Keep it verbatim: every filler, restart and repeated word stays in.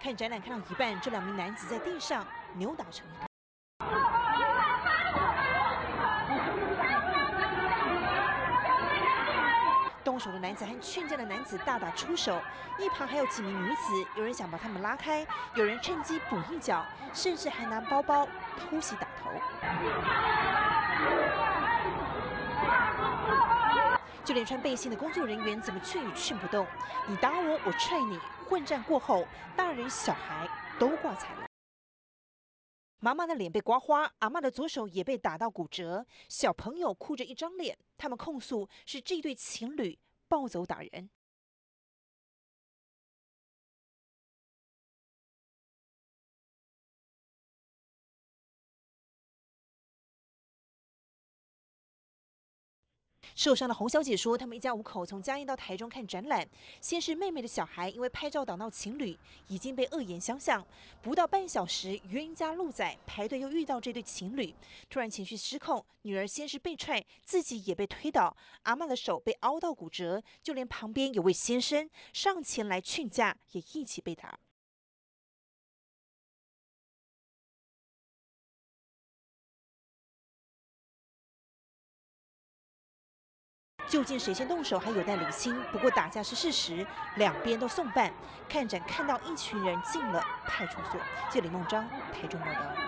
看展览看到一半，这两名男子在地上扭打成一团。动手的男子和劝架的男子大打出手，一旁还有几名女子，有人想把他们拉开，有人趁机补一脚，甚至还拿包包偷袭打头。就连穿背心的工作人员怎么劝也劝不动，你打我，我踹你。混战过后，大人小孩都挂彩了。妈妈的脸被刮花，阿嬷的左手也被打到骨折，小朋友哭着一张脸。他们控诉是这对情侣暴走打人。受伤的洪小姐说，他们一家五口从嘉义到台中看展览，先是妹妹的小孩因为拍照挡到情侣，已经被恶言相向。不到半小时，冤家路窄，排队又遇到这对情侣，突然情绪失控，女儿先是被踹，自己也被推倒，阿嬷的手被凹到骨折，就连旁边有位先生上前来劝架，也一起被打。究竟谁先动手还有待厘清，不过打架是事实，两边都送办。看展看到一群人进了派出所。记者李梦章台中报道。